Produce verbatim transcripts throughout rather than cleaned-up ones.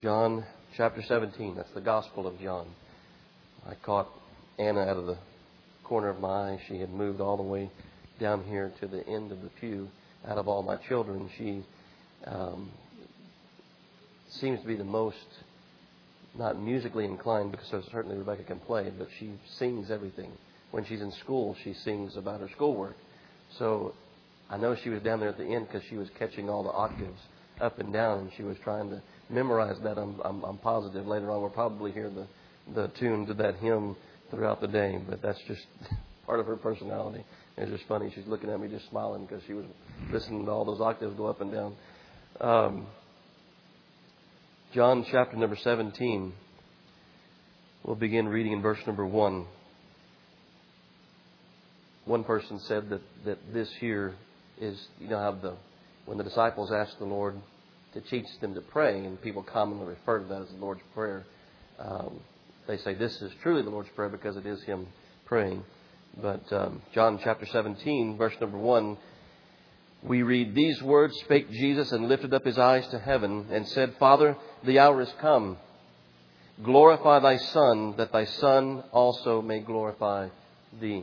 John chapter seventeen. That's the Gospel of John. I caught Anna out of the corner of my eye. She had moved all the way down here to the end of the pew. Out of all my children, she um, seems to be the most, not musically inclined, because certainly Rebecca can play, but she sings everything. When she's in school, she sings about her schoolwork. So I know she was down there at the end because she was catching all the octaves up and down, and she was trying to memorize that. I'm, I'm, I'm positive later on we'll probably hear the, the tune to that hymn throughout the day, but that's just part of her personality. It's just funny. She's looking at me just smiling because she was listening to all those octaves go up and down. Um, John chapter number seventeen. We'll begin reading in verse number one. One person said that, that this here is, you know, how the when the disciples asked the Lord to teach them to pray, and people commonly refer to that as the Lord's Prayer. Um, they say this is truly the Lord's Prayer because it is Him praying. But um, John chapter seventeen, verse number one, we read, "These words spake Jesus and lifted up His eyes to heaven and said, Father, the hour is come. Glorify Thy Son, that Thy Son also may glorify Thee."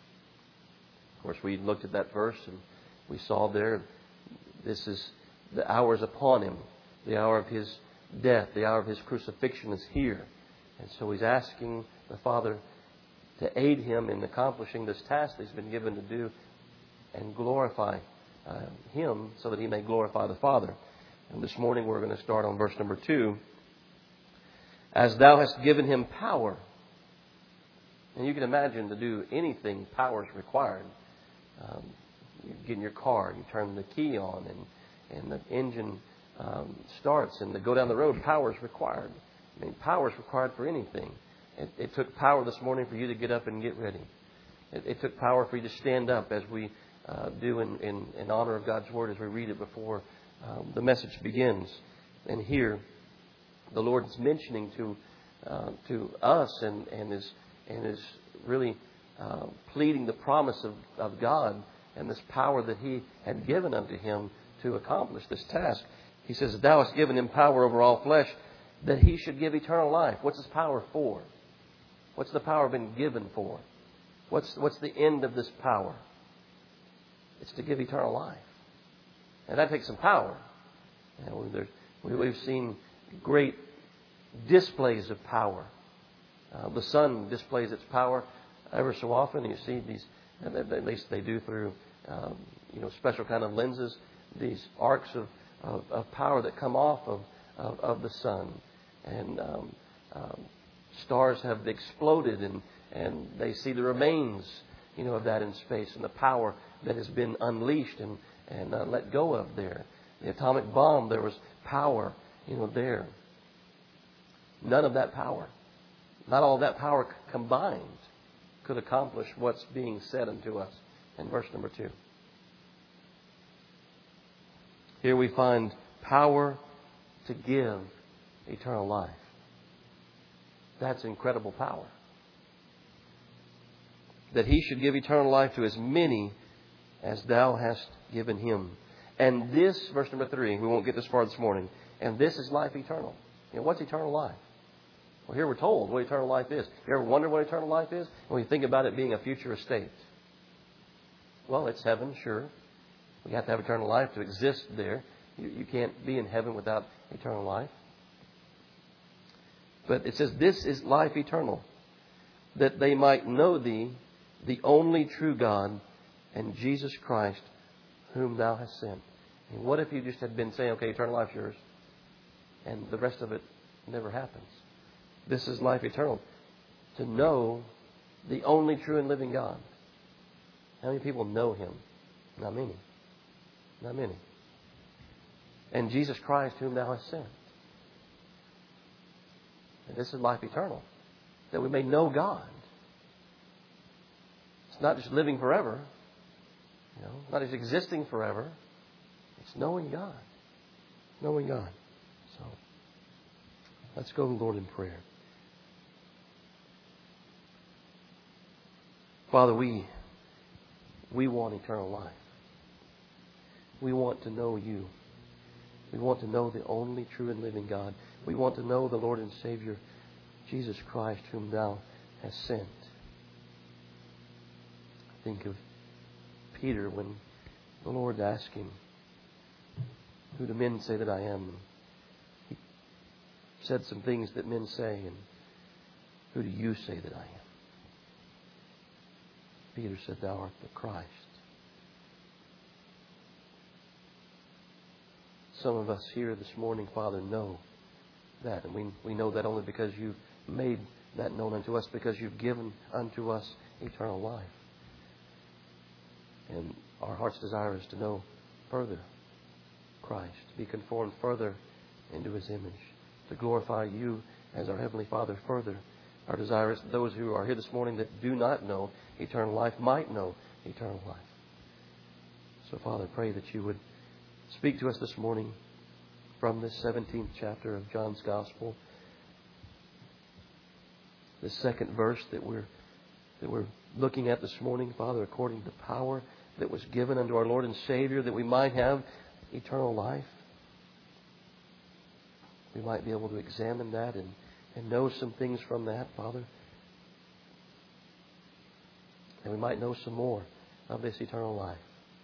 Of course, we looked at that verse and we saw there, this is the hour is upon Him. The hour of His death, the hour of His crucifixion is here. And so He's asking the Father to aid Him in accomplishing this task that He's been given to do and glorify uh, Him so that He may glorify the Father. And this morning we're going to start on verse number two. "As Thou hast given Him power." And you can imagine to do anything, power is required. Um, you get in your car, you turn the key on, and and the engine um, starts, and to go down the road, power is required. I mean, power is required for anything. It, it took power this morning for you to get up and get ready. It, it took power for you to stand up as we uh, do in, in, in honor of God's Word as we read it before um, the message begins. And here, the Lord is mentioning to uh, to us and, and is and is really uh, pleading the promise of, of God and this power that He had given unto Him to accomplish this task. He says, "Thou hast given Him power over all flesh, that He should give eternal life." What's His power for? What's the power been given for? What's what's the end of this power? It's to give eternal life. And that takes some power. And there's, we've seen great displays of power. Uh, the sun displays its power ever so often. You see these, at least they do through um, you know special kind of lenses, these arcs of, of, of power that come off of, of, of the sun. And um, um, stars have exploded, and, and they see the remains you know, of that in space, and the power that has been unleashed and, and uh, let go of there. The atomic bomb, there was power you know, there. None of that power, not all of that power combined, could accomplish what's being said unto us in verse number two. Here we find power to give eternal life. That's incredible power. That He should give eternal life to as many as Thou hast given Him. And this, verse number three, we won't get this far this morning, and this is life eternal. You know, what's eternal life? Well, here we're told what eternal life is. You ever wonder what eternal life is? When you think about it being a future estate. Well, it's heaven, sure. We have to have eternal life to exist there. You, you can't be in heaven without eternal life. But it says, "This is life eternal, that they might know Thee, the only true God, and Jesus Christ, whom Thou hast sent." And what if you just had been saying, okay, eternal life's yours, and the rest of it never happens? This is life eternal, to know the only true and living God. How many people know Him? Not many. Not many. And Jesus Christ, whom Thou hast sent. And this is life eternal, that we may know God. It's not just living forever, you know, not just existing forever. It's knowing God. Knowing God. So, let's go to the Lord in prayer. Father, we we want eternal life. We want to know You. We want to know the only true and living God. We want to know the Lord and Savior, Jesus Christ, whom Thou hast sent. Think of Peter when the Lord asked him, "Who do men say that I am?" He said some things that men say, and "Who do you say that I am?" Peter said, "Thou art the Christ." Some of us here this morning, Father, know that. And we, we know that only because You made that known unto us, because You've given unto us eternal life. And our heart's desire is to know further Christ, to be conformed further into His image, to glorify You as our Heavenly Father further. Our desire is that those who are here this morning that do not know eternal life might know eternal life. So, Father, I pray that You would speak to us this morning from this seventeenth chapter of John's Gospel. The second verse that we're that we're looking at this morning, Father, according to the power that was given unto our Lord and Savior, that we might have eternal life. We might be able to examine that and, and know some things from that, Father. And we might know some more of this eternal life.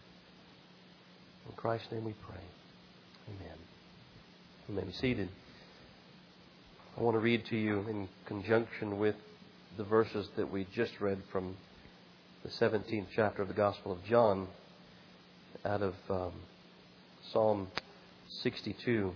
In Christ's name we pray. Amen. You may be seated. I want to read to you in conjunction with the verses that we just read from the seventeenth chapter of the Gospel of John out of um, Psalm sixty-two.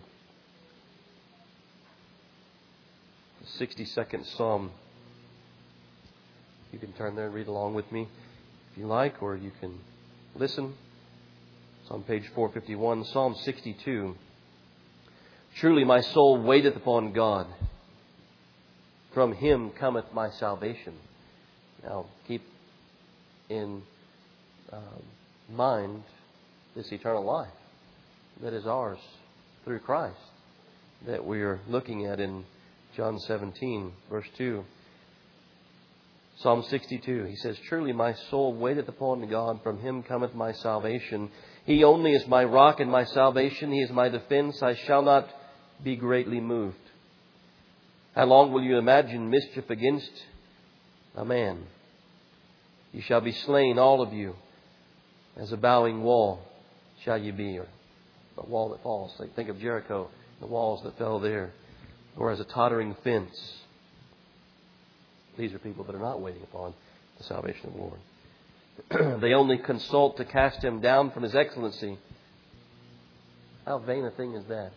The sixty-second Psalm. You can turn there and read along with me if you like, or you can listen. It's on page four fifty-one, Psalm sixty-two. Truly my soul waiteth upon God. From Him cometh my salvation. Now keep in uh, mind this eternal life that is ours through Christ, that we are looking at in John seventeen, verse two. Psalm sixty-two, he says, Truly my soul waiteth upon God, from Him cometh my salvation. He only is my rock and my salvation. He is my defense. I shall not be greatly moved. How long will you imagine mischief against a man? You shall be slain, all of you. As a bowing wall shall you be, or a wall that falls. Think of Jericho, the walls that fell there, or as a tottering fence. These are people that are not waiting upon the salvation of the Lord. They only consult to cast Him down from His excellency. How vain a thing is that?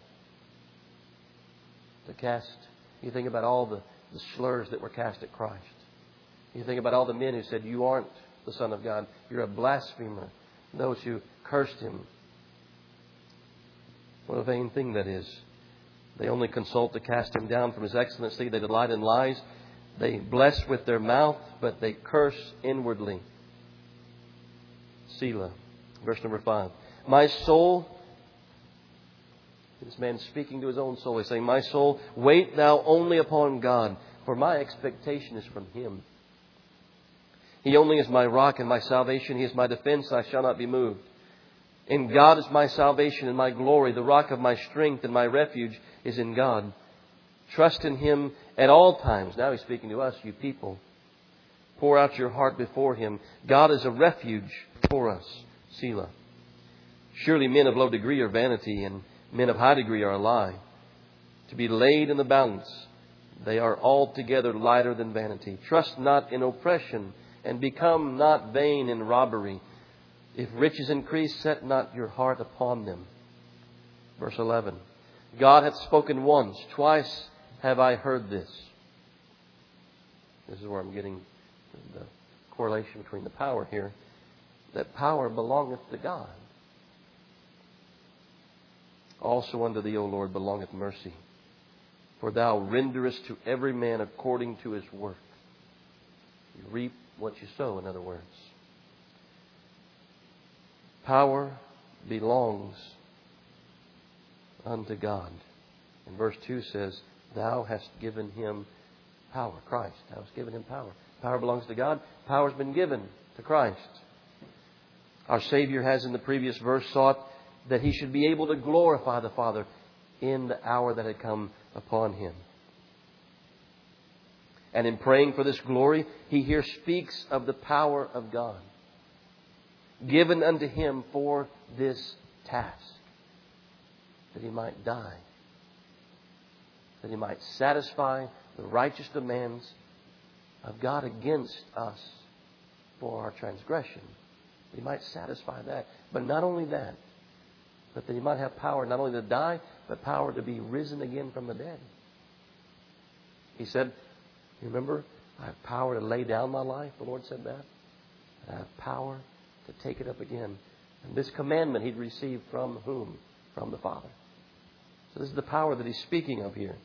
To cast, you think about all the, the slurs that were cast at Christ. You think about all the men who said, You aren't the Son of God. You're a blasphemer. Those who cursed Him. What a vain thing that is. They only consult to cast Him down from His excellency. They delight in lies. They bless with their mouth, but they curse inwardly. Selah. Verse number five. My soul, this man speaking to his own soul, he's saying, My soul, wait thou only upon God, for my expectation is from Him. He only is my rock and my salvation. He is my defense. I shall not be moved. In God is my salvation and my glory. The rock of my strength and my refuge is in God. Trust in Him at all times. Now He's speaking to us, you people. Pour out your heart before Him. God is a refuge for us. Selah. Surely men of low degree are vanity, and men of high degree are a lie. To be laid in the balance, they are altogether lighter than vanity. Trust not in oppression, and become not vain in robbery. If riches increase, set not your heart upon them. Verse eleven. God hath spoken once, twice have I heard this. This is where I'm getting the correlation between the power here. That power belongeth to God. Also unto Thee, O Lord, belongeth mercy. For Thou renderest to every man according to his work. You reap what you sow, in other words. Power belongs unto God. And verse two says, Thou hast given Him power. Christ, Thou hast given Him power. Power belongs to God. Power has been given to Christ. Our Savior has in the previous verse sought that he should be able to glorify the Father in the hour that had come upon him. And in praying for this glory, he here speaks of the power of God given unto him for this task, that he might die, that he might satisfy the righteous demands of God against us for our transgression. He might satisfy that. But not only that, but that he might have power not only to die, but power to be risen again from the dead. He said, remember, I have power to lay down my life. The Lord said that. And I have power to take it up again. And this commandment he'd received from whom? From the Father. So this is the power that he's speaking of here.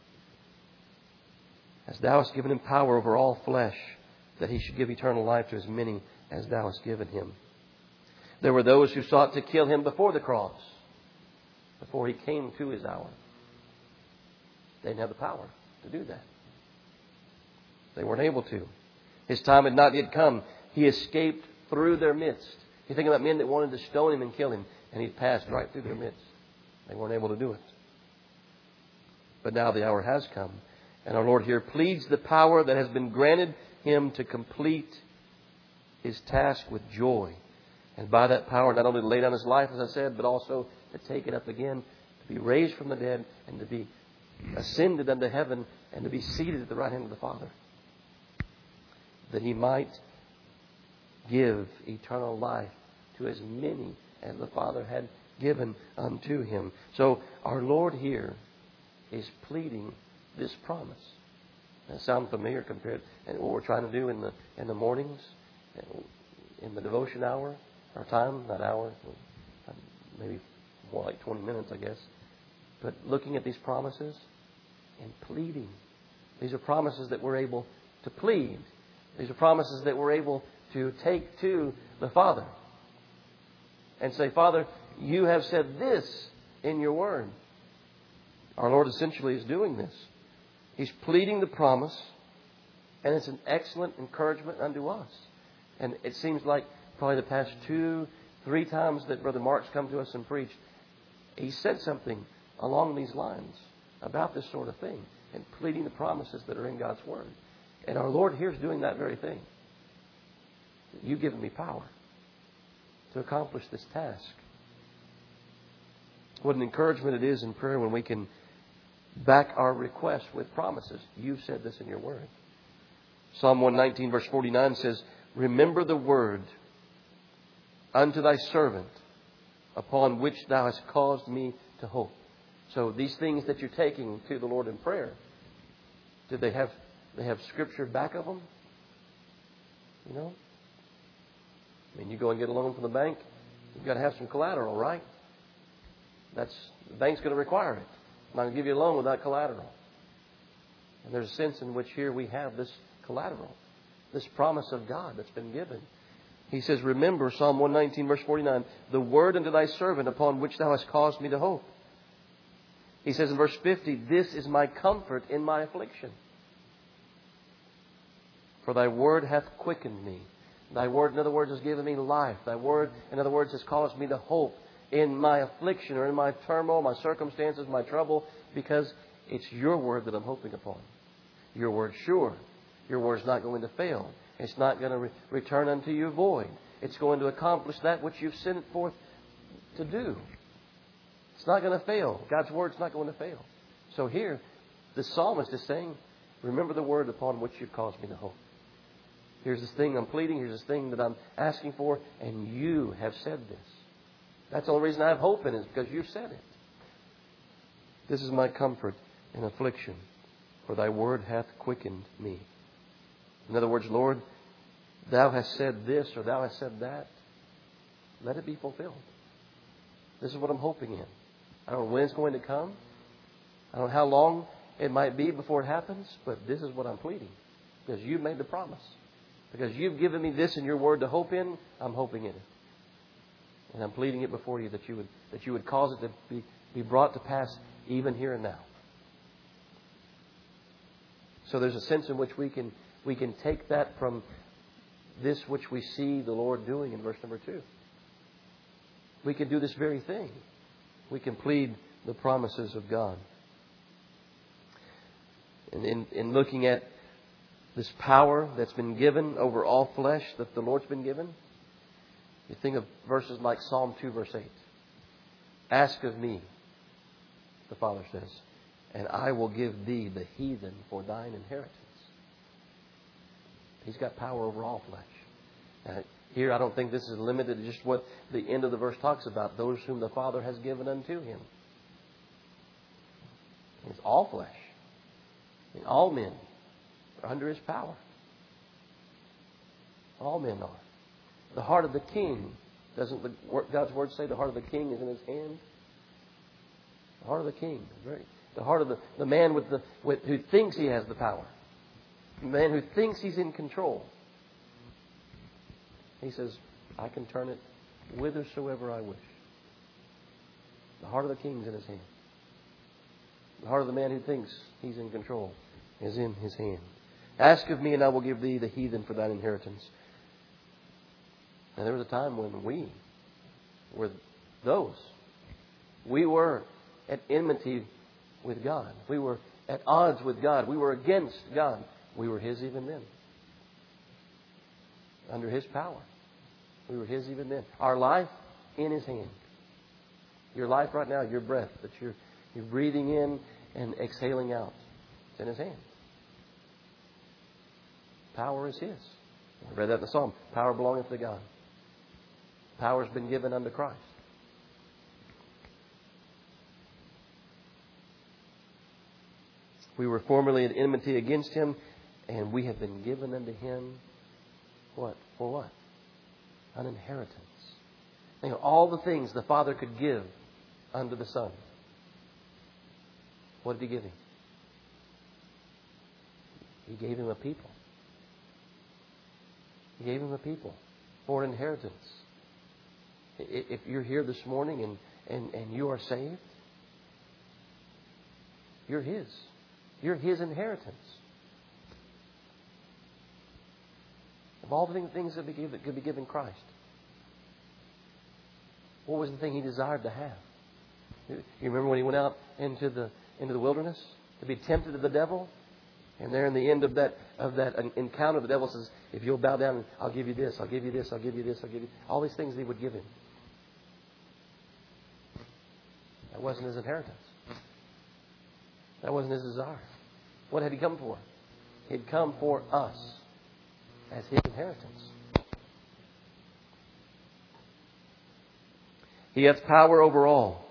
As thou hast given him power over all flesh, that he should give eternal life to as many as thou hast given him. There were those who sought to kill him before the cross, before he came to his hour. They didn't have the power to do that. They weren't able to. His time had not yet come. He escaped through their midst. You think about men that wanted to stone him and kill him, and he passed right through their midst. They weren't able to do it. But now the hour has come. And our Lord here pleads the power that has been granted him to complete his task with joy. And by that power, not only to lay down his life, as I said, but also to take it up again, to be raised from the dead, and to be ascended unto heaven, and to be seated at the right hand of the Father. That he might give eternal life to as many as the Father had given unto him. So our Lord here is pleading this promise. That sounds familiar compared to what we're trying to do in the in the mornings, in the devotion hour, our time, that hour, maybe more like twenty minutes, I guess. But looking at these promises and pleading. These are promises that we're able to plead. These are promises that we're able to take to the Father and say, Father, you have said this in your word. Our Lord essentially is doing this. He's pleading the promise, and it's an excellent encouragement unto us. And it seems like probably the past two, three times that Brother Mark's come to us and preached, he said something along these lines about this sort of thing and pleading the promises that are in God's Word. And our Lord here is doing that very thing. You've given me power to accomplish this task. What an encouragement it is in prayer when we can back our requests with promises. You've said this in your word. Psalm one nineteen verse forty-nine says, remember the word unto thy servant upon which thou hast caused me to hope. So these things that you're taking to the Lord in prayer, did they have they have scripture back of them? You know? I mean, you go and get a loan from the bank, you've got to have some collateral, right? That's the bank's going to require it. I'm not going to give you a loan without collateral. And there's a sense in which here we have this collateral, this promise of God that's been given. He says, remember, Psalm one nineteen, verse forty-nine, the word unto thy servant upon which thou hast caused me to hope. He says in verse fifty, this is my comfort in my affliction. For thy word hath quickened me. Thy word, in other words, has given me life. Thy word, in other words, has caused me to hope in my affliction or in my turmoil, my circumstances, my trouble, because it's your word that I'm hoping upon. Your word's sure. Your word's not going to fail. It's not going to re- return unto you void. It's going to accomplish that which you've sent it forth to do. It's not going to fail. God's word's not going to fail. So here, the psalmist is saying, remember the word upon which you've caused me to hope. Here's this thing I'm pleading. Here's this thing that I'm asking for. And you have said this. That's the only reason I have hope in it, is because you've said it. This is my comfort in affliction, for thy word hath quickened me. In other words, Lord, thou hast said this or thou hast said that. Let it be fulfilled. This is what I'm hoping in. I don't know when it's going to come. I don't know how long it might be before it happens, but this is what I'm pleading. Because you've made the promise. Because you've given me this in your word to hope in, I'm hoping in it. And I'm pleading it before you that you would that you would cause it to be, be brought to pass even here and now. So there's a sense in which we can we can take that from this which we see the Lord doing in verse number two. we can do this very thing. We can plead the promises of God. And in, in looking at this power that's been given over all flesh that the Lord's been given, you think of verses like Psalm two, verse eight. Ask of me, the Father says, and I will give thee the heathen for thine inheritance. He's got power over all flesh. Now, here, I don't think this is limited to just what the end of the verse talks about, those whom the Father has given unto Him. It's all flesh. And all men are under His power. All men are. The heart of the king, doesn't the, God's Word say the heart of the king is in His hand? The heart of the king. Right? The heart of the, the man with the with, who thinks he has the power. The man who thinks he's in control. He says, I can turn it whithersoever I wish. The heart of the king is in His hand. The heart of the man who thinks he's in control is in His hand. Ask of me, and I will give thee the heathen for thine inheritance. And there was a time when we were those. We were at enmity with God. We were at odds with God. We were against God. We were His even then. Under His power. We were His even then. Our life in His hand. Your life right now, your breath that you're, you're breathing in and exhaling out, it's in His hand. Power is His. I read that in the Psalm. Power belongeth to God. Power has been given unto Christ. We were formerly at enmity against Him, and we have been given unto Him what? For what? An inheritance. You know, all the things the Father could give unto the Son. What did He give Him? He gave Him a people. He gave Him a people for an inheritance. If you're here this morning and, and, and you are saved, you're His. You're His inheritance. Of all the things that could be given Christ, what was the thing He desired to have? You remember when He went out into the into the wilderness to be tempted of the devil? And there in the end of that of that encounter, the devil says, if you'll bow down, I'll give you this, I'll give you this, I'll give you this, I'll give you... All these things He would give Him. That wasn't His inheritance. That wasn't His desire. What had He come for? He'd come for us as His inheritance. He hath power over all.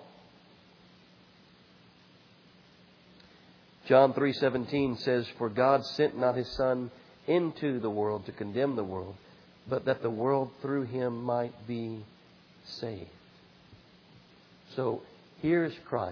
John three seventeen says, for God sent not His Son into the world to condemn the world, but that the world through Him might be saved. So here's Christ.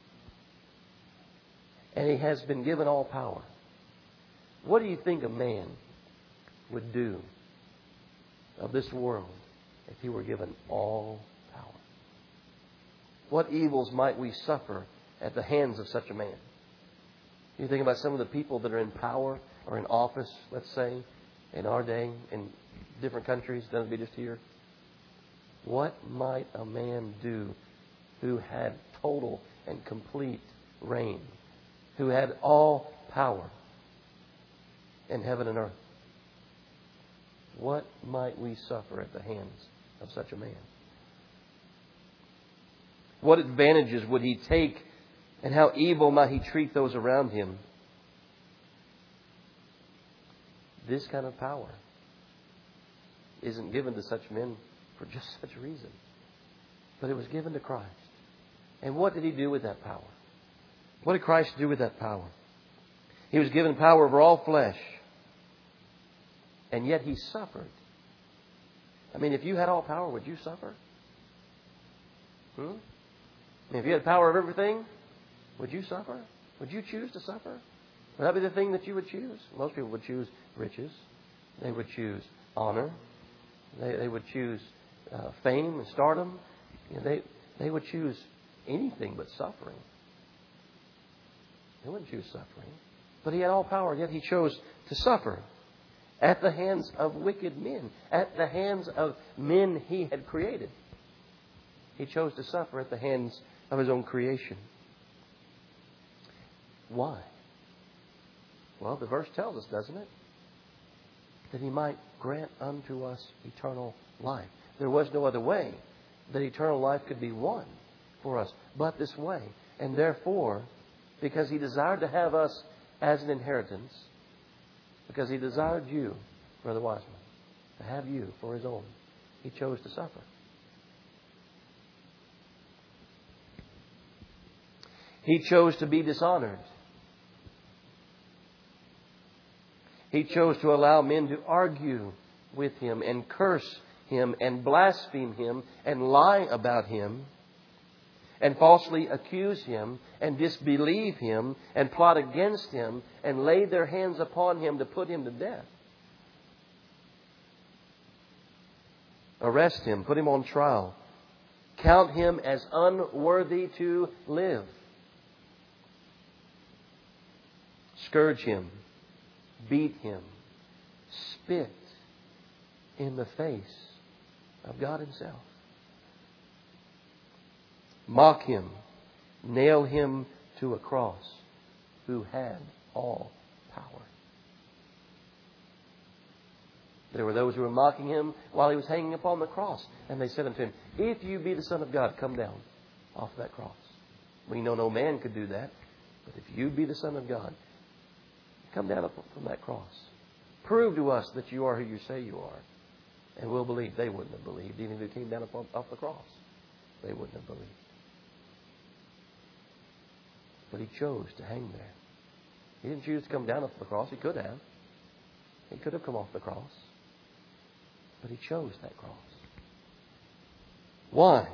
And He has been given all power. What do you think a man would do of this world if he were given all power? What evils might we suffer at the hands of such a man? You think about some of the people that are in power or in office, let's say, in our day, in different countries, doesn't be just here. What might a man do who had total and complete reign, who had all power in heaven and earth? What might we suffer at the hands of such a man? What advantages would he take, and how evil might he treat those around him? This kind of power isn't given to such men for just such a reason. But it was given to Christ. And what did He do with that power? What did Christ do with that power? He was given power over all flesh. And yet He suffered. I mean, if you had all power, would you suffer? Hmm? I mean, if you had power of everything, would you suffer? Would you choose to suffer? Would that be the thing that you would choose? Most people would choose riches. They would choose honor. They, they would choose uh, fame and stardom. You know, they, they would choose anything but suffering. They wouldn't choose suffering. But He had all power, yet He chose to suffer at the hands of wicked men, at the hands of men He had created. He chose to suffer at the hands of His own creation. Why? Well, the verse tells us, doesn't it? That He might grant unto us eternal life. There was no other way that eternal life could be won for us but this way. And therefore, because He desired to have us as an inheritance, because He desired you, Brother Wiseman, to have you for His own, He chose to suffer. He chose to be dishonored. He chose to allow men to argue with Him and curse Him and blaspheme Him and lie about Him and falsely accuse Him and disbelieve Him and plot against Him and lay their hands upon Him to put Him to death. Arrest Him, put Him on trial, count Him as unworthy to live, scourge Him, beat Him, spit in the face of God Himself, mock Him, nail Him to a cross, who had all power. There were those who were mocking Him while He was hanging upon the cross. And they said unto Him, if you be the Son of God, come down off that cross. We know no man could do that. But if you be the Son of God, come down from that cross. Prove to us that you are who you say you are. And we'll believe. They wouldn't have believed. Even if He came down off the cross, they wouldn't have believed. But He chose to hang there. He didn't choose to come down off the cross. He could have. He could have come off the cross. But He chose that cross. Why?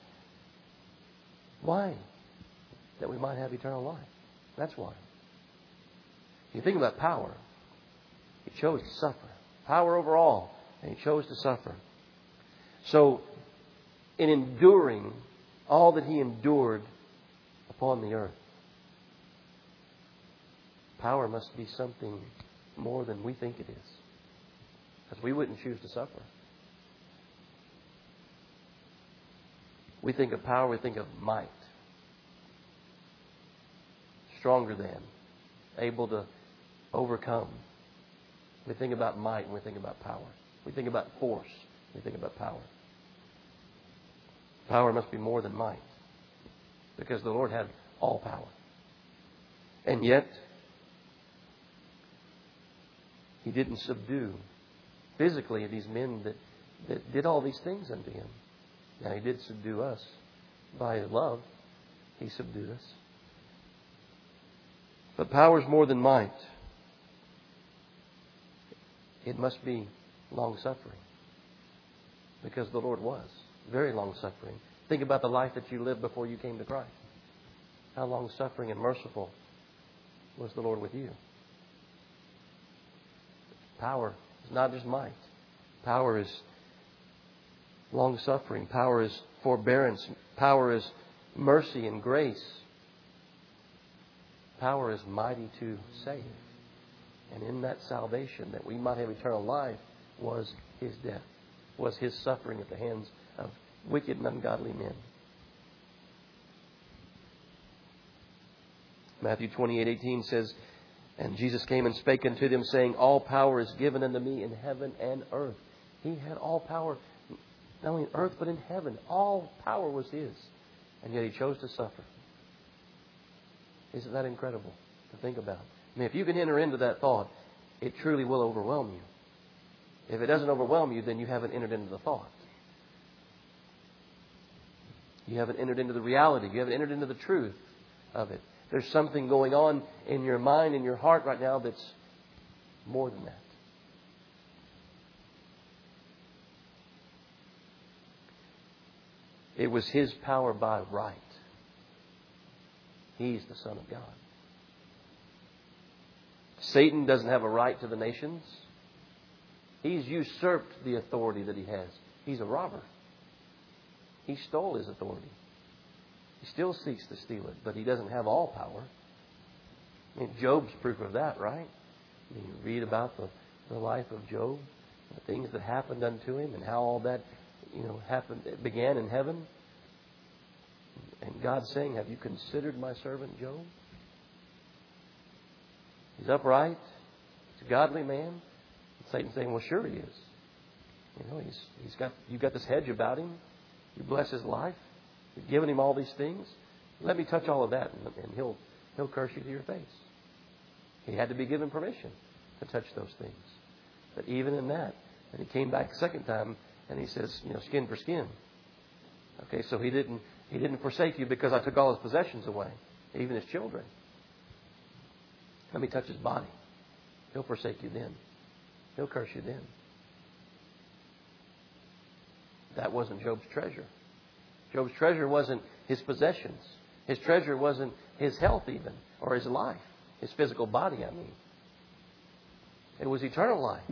Why? That we might have eternal life. That's why. You think about power. He chose to suffer. Power over all. And He chose to suffer. So, in enduring all that He endured upon the earth, power must be something more than we think it is. Because we wouldn't choose to suffer. We think of power, we think of might. Stronger than. Able to overcome. We think about might and we think about power. We think about force. We think about power. Power must be more than might. Because the Lord had all power. And yet, He didn't subdue physically these men that, that did all these things unto Him. Now, He did subdue us by His love. He subdued us. But power is more than might. It must be long-suffering. Because the Lord was very long-suffering. Think about the life that you lived before you came to Christ. How long-suffering and merciful was the Lord with you. Power is not just might. Power is long-suffering. Power is forbearance. Power is mercy and grace. Power is mighty to save. And in that salvation, that we might have eternal life, was His death, was His suffering at the hands of wicked and ungodly men. Matthew twenty-eight eighteen says, and Jesus came and spake unto them, saying, all power is given unto me in heaven and earth. He had all power, not only in earth, but in heaven. All power was His. And yet He chose to suffer. Isn't that incredible to think about? I mean, if you can enter into that thought, it truly will overwhelm you. If it doesn't overwhelm you, then you haven't entered into the thought. You haven't entered into the reality. You haven't entered into the truth of it. There's something going on in your mind and your heart right now that's more than that. It was His power by right. He's the Son of God. Satan doesn't have a right to the nations. He's usurped the authority that he has. He's a robber. He stole his authority. He still seeks to steal it, but he doesn't have all power. I mean, Job's proof of that, right? I mean, you read about the, the life of Job, the things that happened unto him, and how all that, you know, happened. It began in heaven, And God's saying, have you considered my servant Job? He's upright. He's a godly man. And Satan's saying, well, sure he is. You know, he's he's got you've got this hedge about him. You bless his life. You've given him all these things. Let me touch all of that, and, and he'll he'll curse you to your face. He had to be given permission to touch those things. But even in that, and he came back the second time, and he says, you know, skin for skin. Okay, so he didn't he didn't forsake you because I took all his possessions away, even his children. Let me touch his body. He'll forsake you then. He'll curse you then. That wasn't Job's treasure. Job's treasure wasn't his possessions. His treasure wasn't his health even, or his life. His physical body, I mean. It was eternal life.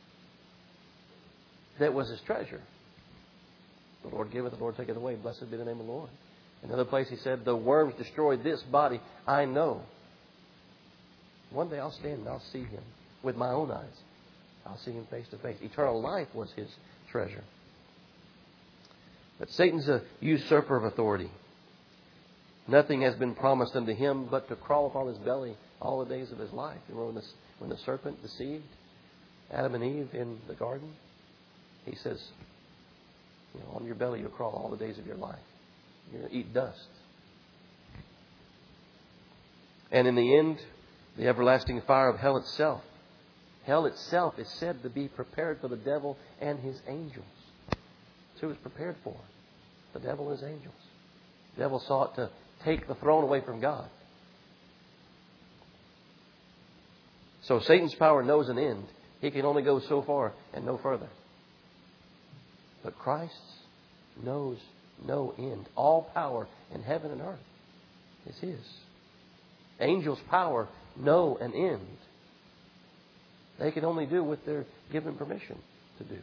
That was his treasure. The Lord giveth, the Lord taketh away. Blessed be the name of the Lord. Another place he said, the worms destroy this body, I know. One day I'll stand and I'll see him with my own eyes. I'll see him face to face. Eternal life was his treasure. But Satan's a usurper of authority. Nothing has been promised unto him but to crawl upon his belly all the days of his life. Remember when the, when the serpent deceived Adam and Eve in the garden? He says, you know, on your belly you'll crawl all the days of your life. You're going to eat dust. And in the end, the everlasting fire of hell itself. Hell itself is said to be prepared for the devil and his angels. That's who it was prepared for. The devil and his angels. The devil sought to take the throne away from God. So Satan's power knows an end. He can only go so far and no further. But Christ knows no end. All power in heaven and earth is His. Angels' power know an end. They can only do what they're given permission to do.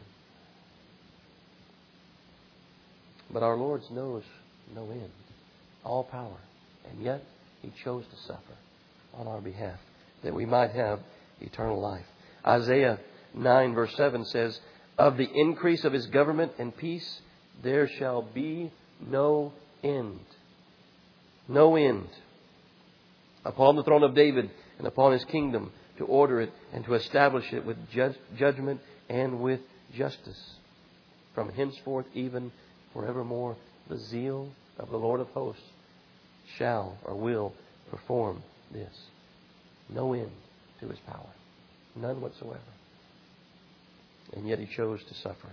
But our Lord knows no end. All power. And yet He chose to suffer on our behalf that we might have eternal life. Isaiah nine verse seven says, of the increase of His government and peace there shall be no end. No end. Upon the throne of David and upon His kingdom, to order it and to establish it with judge, judgment and with justice. From henceforth even forevermore, the zeal of the Lord of hosts shall or will perform this. No end to His power. None whatsoever. And yet He chose to suffer.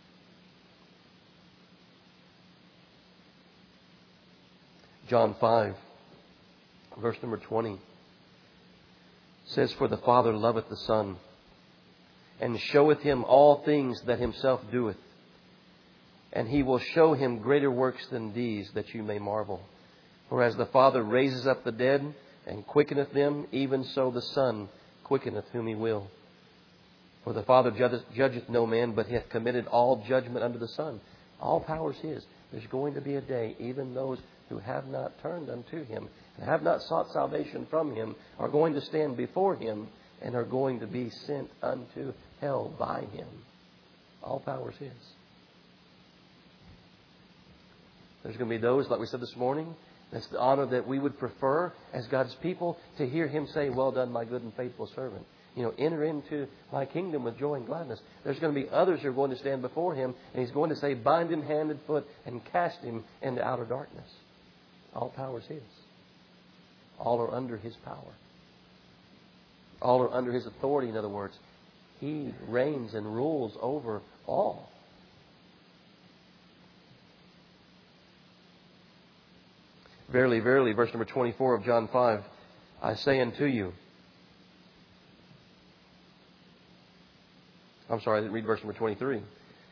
John five, verse number twenty says, for the Father loveth the Son, and showeth Him all things that Himself doeth. And He will show Him greater works than these, that you may marvel. For as the Father raises up the dead, and quickeneth them, even so the Son quickeneth whom He will. For the Father judgeth, judgeth no man, but hath committed all judgment unto the Son. All power is His. There's going to be a day, even those who have not turned unto Him, and have not sought salvation from Him, are going to stand before Him, and are going to be sent unto hell by Him. All power is His. There's going to be those, like we said this morning, that's the honor that we would prefer as God's people, to hear Him say, well done, my good and faithful servant. You know, enter into my kingdom with joy and gladness. There's going to be others who are going to stand before Him, and He's going to say, bind him hand and foot and cast him into outer darkness. All power is His. All are under His power. All are under His authority, in other words. He reigns and rules over all. Verily, verily, verse number twenty-four of John five, I say unto you. I'm sorry, I didn't read verse number twenty-three.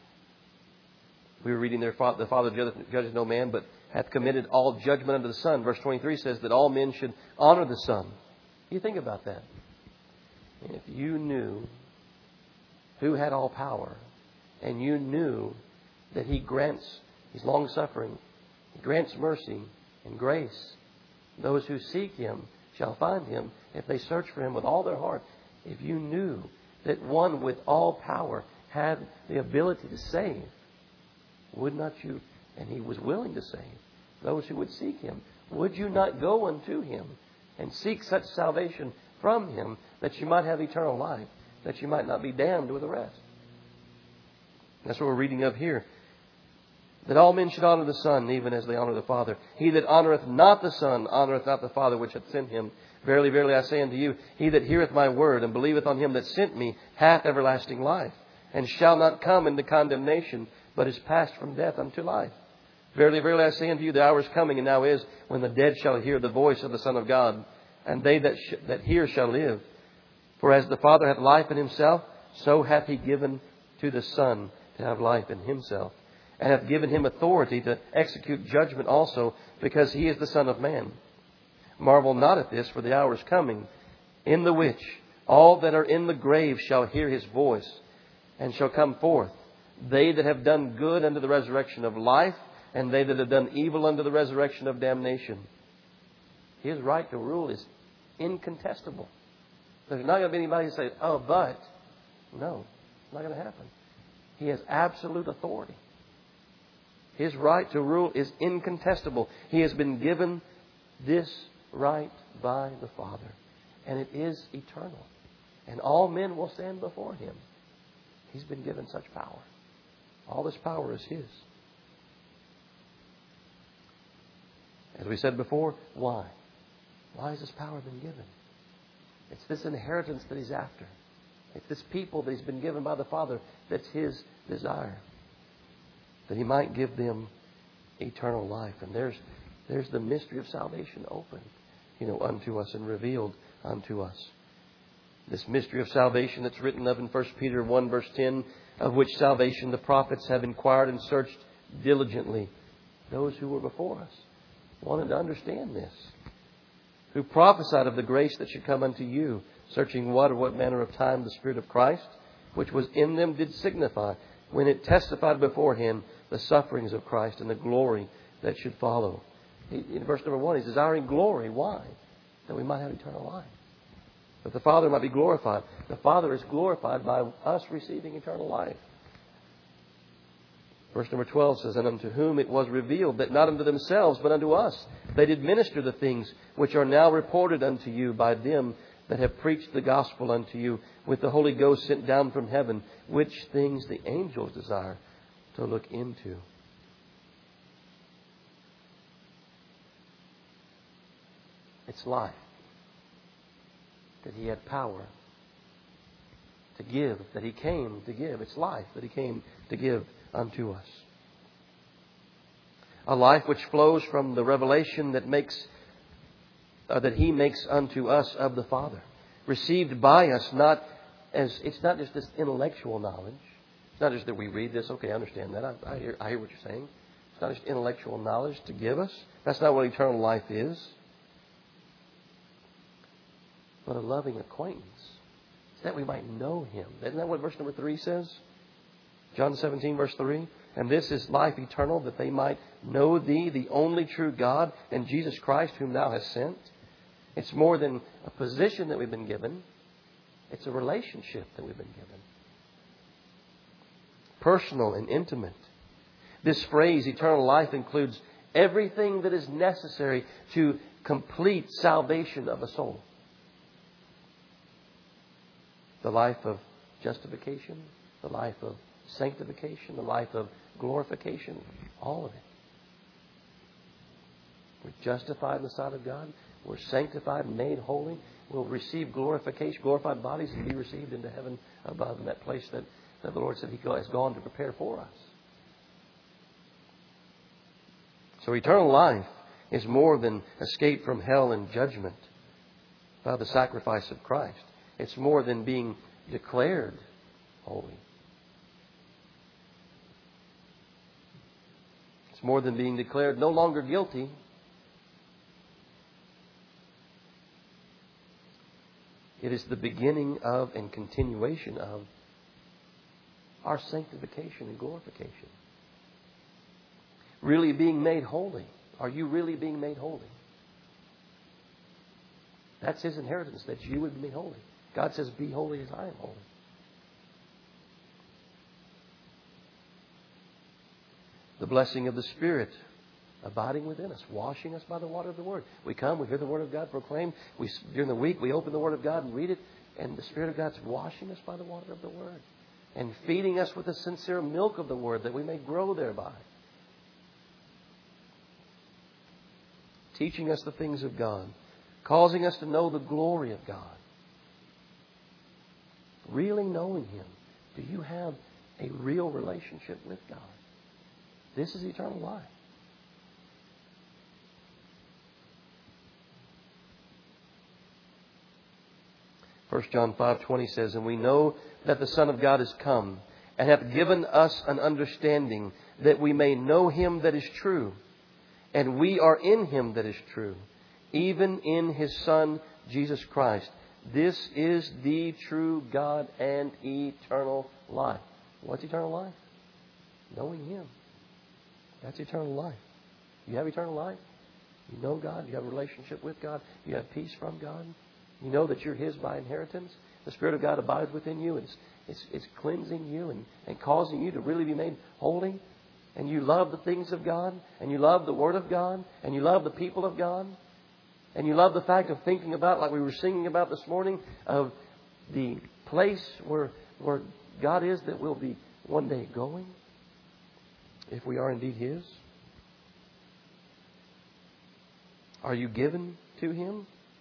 We were reading there, the Father judgeth no man, but hath committed all judgment unto the Son. Verse twenty-three says that all men should honor the Son. You think about that. And if you knew who had all power, and you knew that He grants, He's long-suffering, He grants mercy and grace. Those who seek Him shall find Him if they search for Him with all their heart. If you knew that one with all power had the ability to save, would not you, and He was willing to save, those who would seek Him. Would you not go unto Him and seek such salvation from Him that you might have eternal life, that you might not be damned with the rest? That's what we're reading of here. That all men should honor the Son, even as they honor the Father. He that honoureth not the Son, honoureth not the Father which hath sent Him. Verily, verily, I say unto you, he that heareth my word, and believeth on Him that sent me, hath everlasting life, and shall not come into condemnation, but is passed from death unto life. Verily, verily, I say unto you, the hour is coming, and now is, when the dead shall hear the voice of the Son of God, and they that, sh- that hear shall live. For as the Father hath life in Himself, so hath He given to the Son to have life in Himself, and hath given Him authority to execute judgment also, because He is the Son of Man. Marvel not at this, for the hour is coming, in the which all that are in the grave shall hear His voice, and shall come forth, they that have done good unto the resurrection of life, and they that have done evil unto the resurrection of damnation. His right to rule is incontestable. There's not going to be anybody who says, oh, but. No, it's not going to happen. He has absolute authority. His right to rule is incontestable. He has been given this right by the Father. And it is eternal. And all men will stand before Him. He's been given such power. All this power is His. As we said before, why? Why has this power been given? It's this inheritance that He's after. It's this people that He's been given by the Father that's His desire. That He might give them eternal life. And there's there's the mystery of salvation open, you know, unto us and revealed unto us. This mystery of salvation that's written of in First Peter one verse ten, of which salvation the prophets have inquired and searched diligently. Those who were before us wanted to understand this. Who prophesied of the grace that should come unto you, searching what or what manner of time the Spirit of Christ, which was in them, did signify, when it testified beforehand the sufferings of Christ and the glory that should follow. In verse number one, He's desiring glory. Why? That we might have eternal life. That the Father might be glorified. The Father is glorified by us receiving eternal life. Verse number twelve says, and unto whom it was revealed that not unto themselves, but unto us, they did minister the things which are now reported unto you by them that have preached the gospel unto you, with the Holy Ghost sent down from heaven, which things the angels desire to look into. It's life. That He had power to give, that He came to give. It's life that He came to give unto us. A life which flows from the revelation that makes uh, that He makes unto us of the Father, received by us. Not as it's not just this intellectual knowledge. It's not just that we read this. Okay, I understand that. I, I hear I hear what you're saying. It's not just intellectual knowledge to give us. That's not what eternal life is. But a loving acquaintance. It's that we might know Him. Isn't that what verse number three says? John seventeen, verse three. And this is life eternal, that they might know Thee, the only true God, and Jesus Christ, whom Thou hast sent. It's more than a position that we've been given. It's a relationship that we've been given. Personal and intimate. This phrase, eternal life, includes everything that is necessary to complete salvation of a soul. The life of justification, the life of sanctification, the life of glorification, all of it. We're justified in the sight of God. We're sanctified and made holy. We'll receive glorification, glorified bodies, and be received into heaven above, in that place that, that the Lord said He has gone to prepare for us. So eternal life is more than escape from hell and judgment by the sacrifice of Christ. It's more than being declared holy. It's more than being declared no longer guilty. It is the beginning of and continuation of our sanctification and glorification. Really being made holy. Are you really being made holy? That's His inheritance, that you would be holy. God says, be holy as I am holy. The blessing of the Spirit abiding within us, washing us by the water of the Word. We come, we hear the Word of God proclaimed. We, during the week, we open the Word of God and read it. And the Spirit of God's washing us by the water of the Word. And feeding us with the sincere milk of the Word that we may grow thereby. Teaching us the things of God. Causing us to know the glory of God. Really knowing Him. Do you have a real relationship with God? This is eternal life. First John five twenty says, "And we know that the Son of God is come, and hath given us an understanding, that we may know Him that is true. And we are in Him that is true, even in His Son, Jesus Christ. This is the true God and eternal life." What's eternal life? Knowing Him. That's eternal life. You have eternal life? You know God. You have a relationship with God. You have peace from God. You know that you're His by inheritance. The Spirit of God abides within you. It's, it's, it's cleansing you and, and causing you to really be made holy. And you love the things of God. And you love the Word of God. And you love the people of God. And you love the fact of thinking about, like we were singing about this morning, of the place where, where God is that we'll be one day going, if we are indeed His. Are you given to Him?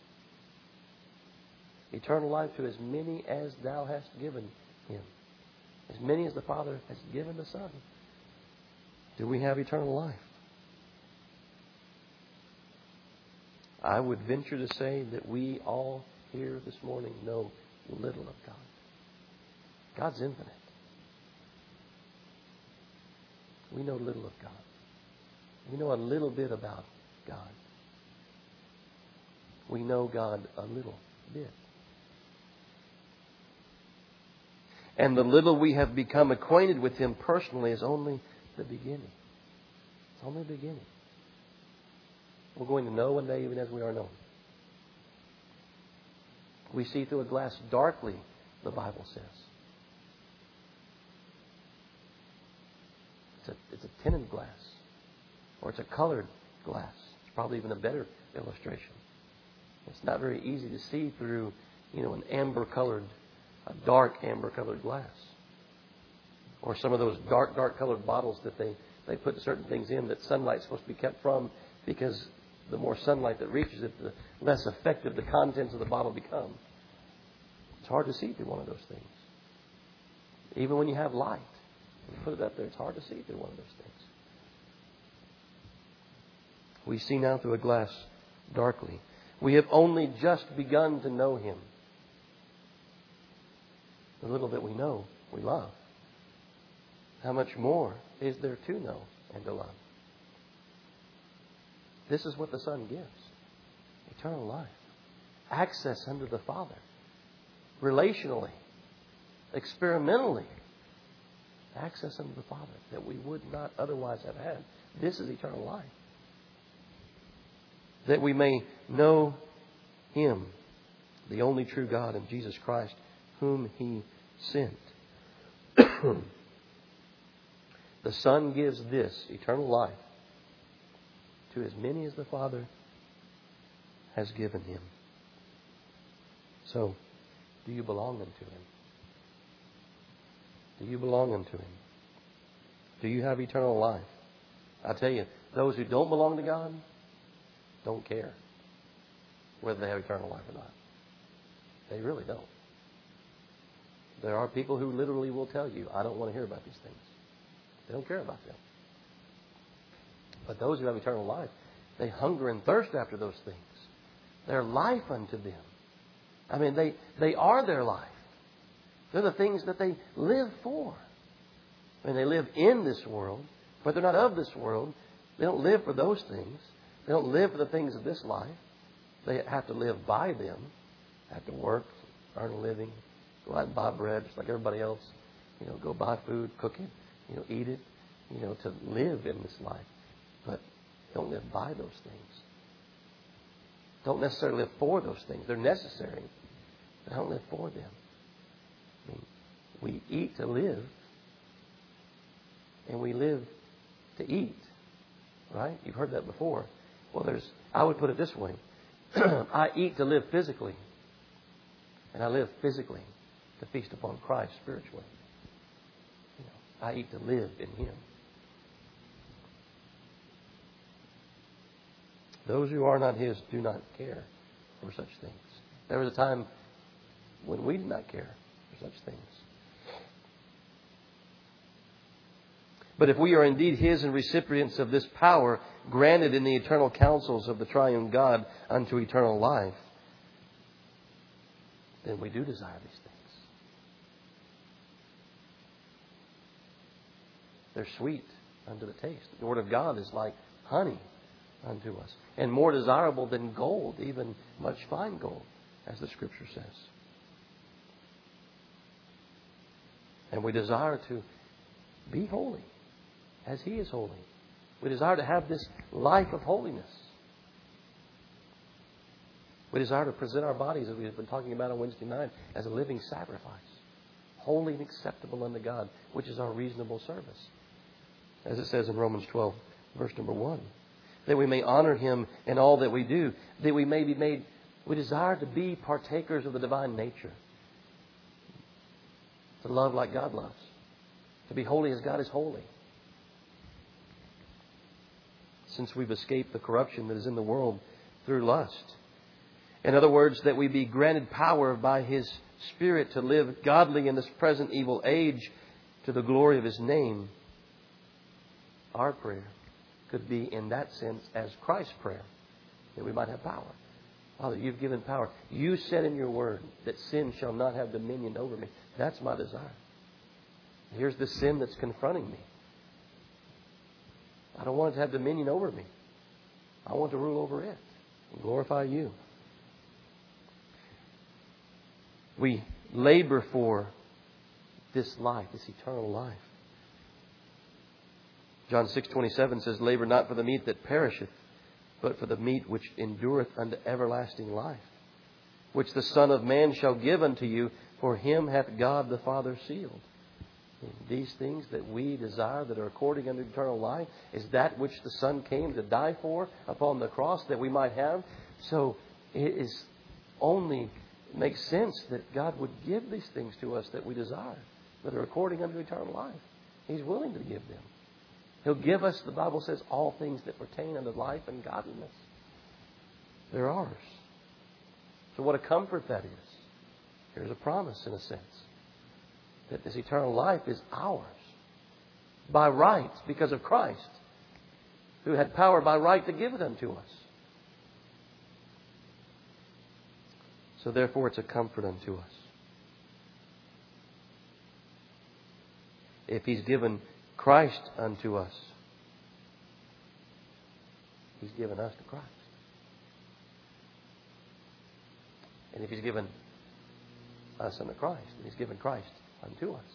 Eternal life to as many as Thou hast given Him. As many as the Father has given the Son. Do we have eternal life? I would venture to say that we all here this morning know little of God. God's infinite. We know little of God. We know a little bit about God. We know God a little bit. And the little we have become acquainted with Him personally is only the beginning. It's only the beginning. We're going to know one day even as we are known. We see through a glass darkly, the Bible says. It's a, it's a tinted glass. Or it's a colored glass. It's probably even a better illustration. It's not very easy to see through, you know, an amber-colored, a dark amber-colored glass. Or some of those dark, dark-colored bottles that they, they put certain things in that sunlight's supposed to be kept from, because the more sunlight that reaches it, the less effective the contents of the bottle become. It's hard to see through one of those things. Even when you have light, you put it up there, it's hard to see through one of those things. We see now through a glass darkly. We have only just begun to know Him. The little that we know, we love. How much more is there to know and to love? This is what the Son gives. Eternal life. Access unto the Father. Relationally. Experimentally. Access unto the Father that we would not otherwise have had. This is eternal life. That we may know Him, the only true God, and Jesus Christ, whom He sent. The Son gives this, eternal life, to as many as the Father has given Him. So, do you belong unto Him? Do you belong unto Him? Do you have eternal life? I tell you, those who don't belong to God don't care whether they have eternal life or not. They really don't. There are people who literally will tell you, I don't want to hear about these things. They don't care about them. But those who have eternal life, they hunger and thirst after those things. They're life unto them. I mean, they, they are their life. They're the things that they live for. I mean, they live in this world, but they're not of this world. They don't live for those things. They don't live for the things of this life. They have to live by them. Have to work, earn a living, go out and buy bread just like everybody else. You know, go buy food, cook it, you know, eat it, you know, to live in this life. But don't live by those things. Don't necessarily live for those things. They're necessary, but don't live for them. I mean, we eat to live, and we live to eat. Right? You've heard that before. Well, there's. I would put it this way. I eat to live physically. And I live physically to feast upon Christ spiritually. You know, I eat to live in Him. Those who are not His do not care for such things. There was a time when we did not care for such things. But if we are indeed His and recipients of this power granted in the eternal counsels of the triune God unto eternal life, then we do desire these things. They're sweet unto the taste. The Word of God is like honey unto us, and more desirable than gold, even much fine gold, as the Scripture says. And we desire to be holy as He is holy. We desire to have this life of holiness. We desire to present our bodies, as we've been talking about on Wednesday night, as a living sacrifice, holy and acceptable unto God, which is our reasonable service. As it says in Romans twelve, verse number one. That we may honor Him in all that we do, that we may be made, we desire to be partakers of the divine nature. To love like God loves. To be holy as God is holy. Since we've escaped the corruption that is in the world through lust. In other words, that we be granted power by His Spirit to live godly in this present evil age to the glory of His name. Our prayer could be in that sense as Christ's prayer, that we might have power. Father, You've given power. You said in Your Word that sin shall not have dominion over me. That's my desire. Here's the sin that's confronting me. I don't want it to have dominion over me. I want to rule over it and glorify You. We labor for this life, this eternal life. John six twenty-seven says, labor not for the meat that perisheth, but for the meat which endureth unto everlasting life, which the Son of Man shall give unto you, for Him hath God the Father sealed. And these things that we desire that are according unto eternal life is that which the Son came to die for upon the cross that we might have. So it is only makes sense that God would give these things to us that we desire, that are according unto eternal life. He's willing to give them. He'll give us, the Bible says, all things that pertain unto life and godliness. They're ours. So what a comfort that is. Here's a promise in a sense. That this eternal life is ours. By right, because of Christ. Who had power by right to give it unto us. So therefore it's a comfort unto us. If He's given Christ unto us, He's given us to Christ. And if He's given us unto Christ, He's given Christ unto us.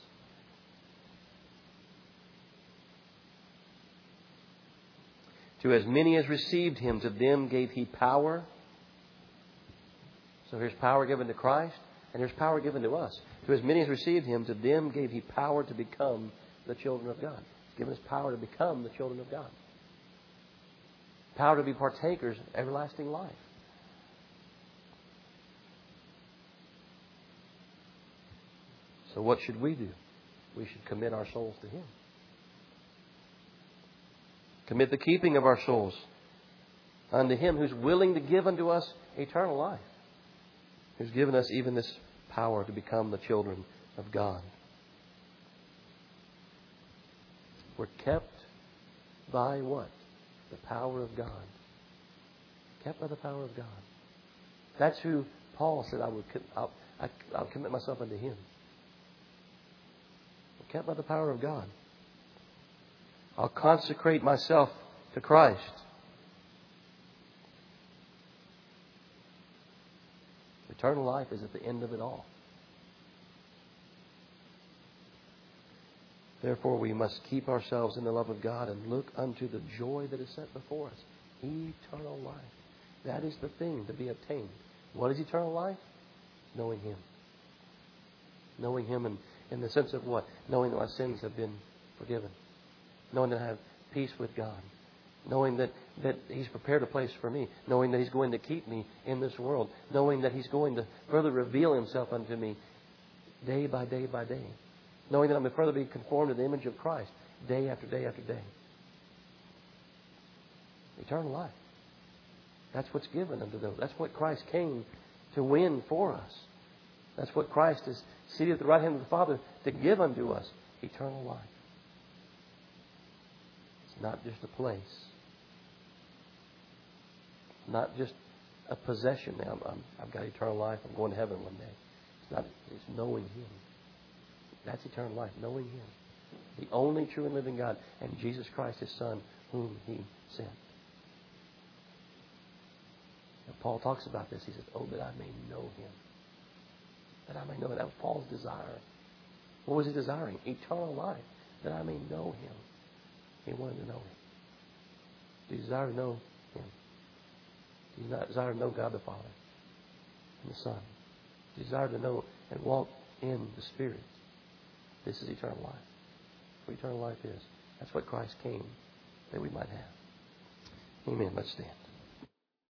To as many as received Him, to them gave He power. So here's power given to Christ, and here's power given to us. To as many as received Him, to them gave He power to become the children of God. He's given us power to become the children of God. Power to be partakers of everlasting life. So what should we do? We should commit our souls to Him. Commit the keeping of our souls unto Him who's willing to give unto us eternal life. Who's given us even this power to become the children of God. We're kept by what? The power of God. Kept by the power of God. That's who Paul said, I would, I'll, I'll commit myself unto Him. We're kept by the power of God. I'll consecrate myself to Christ. Eternal life is at the end of it all. Therefore, we must keep ourselves in the love of God and look unto the joy that is set before us. Eternal life. That is the thing to be obtained. What is eternal life? Knowing Him. Knowing Him in, in the sense of what? Knowing that my sins have been forgiven. Knowing that I have peace with God. knowing that, that He's prepared a place for me, knowing that He's going to keep me in this world, knowing that He's going to further reveal Himself unto me day by day by day, knowing that I'm going to further be conformed to the image of Christ day after day after day. Eternal life. That's what's given unto those. That's what Christ came to win for us. That's what Christ is seated at the right hand of the Father to give unto us. Eternal life. It's not just a place. Not just a possession. Now, I'm, I'm, I've got eternal life. I'm going to heaven one day. It's not. It's knowing Him. That's eternal life. Knowing Him. The only true and living God. And Jesus Christ, His Son, whom He sent. And Paul talks about this. He says, oh, that I may know Him. That I may know Him. That was Paul's desire. What was he desiring? Eternal life. That I may know Him. He wanted to know Him. Do you desire to know Him? Do you not desire to know God the Father and the Son? Do you desire to know and walk in the Spirit? This is eternal life. What eternal life is. That's what Christ came that we might have. Amen. Let's stand.